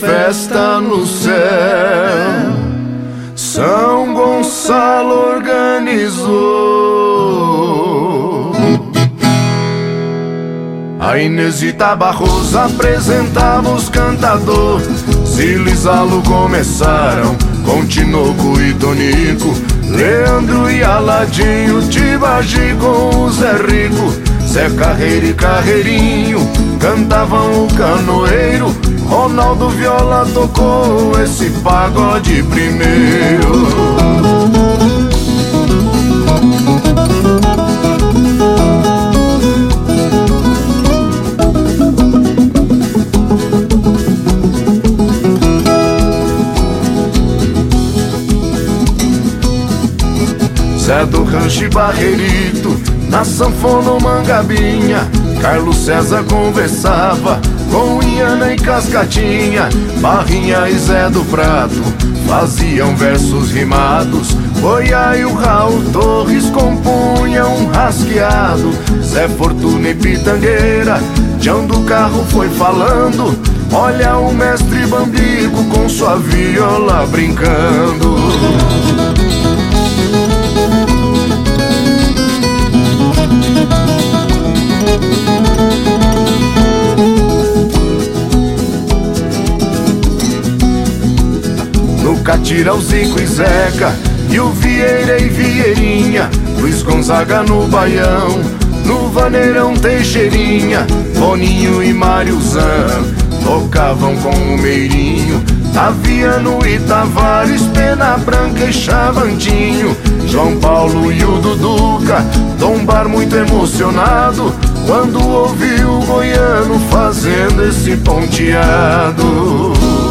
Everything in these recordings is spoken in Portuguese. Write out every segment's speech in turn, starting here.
festa no céu, São Gonçalo organizou. A Inesita Barroso apresentava os cantadores, Zilizalo começaram com Tinoco e Tonico, Leandro e Aladinho, Tibagi com o Zé Rico, Zé Carreiro e Carreirinho cantavam o canoeiro, Ronaldo Viola tocou esse pagode primeiro. Zé do Rancho e Barreirito, na sanfona ou Mangabinha, Carlos César conversava com Iana e Cascatinha, Barrinha e Zé do Prato faziam versos rimados, Goiá e o Raul Torres compunham um rasqueado, Zé Fortuna e Pitangueira, Tião do Carro foi falando, olha o mestre Bambico com sua viola brincando. No Catira o Zico e Zeca, e o Vieira e Vieirinha, Luiz Gonzaga no Baião, no Vaneirão Teixeirinha, Boninho e Mariozão tocavam com o Meirinho, Taviano e Tavares, Pena Branca e Chavantinho, João Paulo e o Duduca, Tombar muito emocionado quando ouviu o goiano fazendo esse ponteado.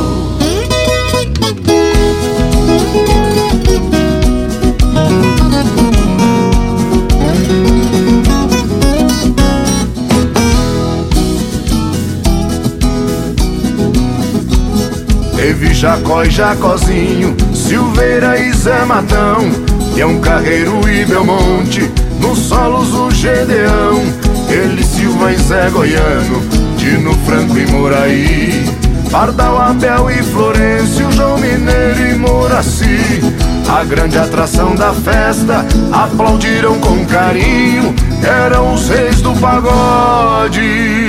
Teve Jacó e Jacozinho, Silveira e Zé Matão, Tião Carreiro e Belmonte, nos solos o Gedeão, ele Silva e Zé Goiano, Tino Franco e Moraí, Pardal, Abel e Florencio, João Mineiro e Moraci. A grande atração da festa aplaudiram com carinho, eram os reis do pagode.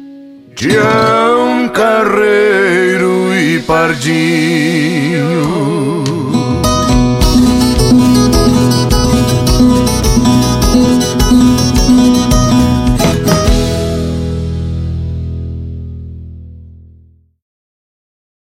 Tião Carreiro e Pardinho.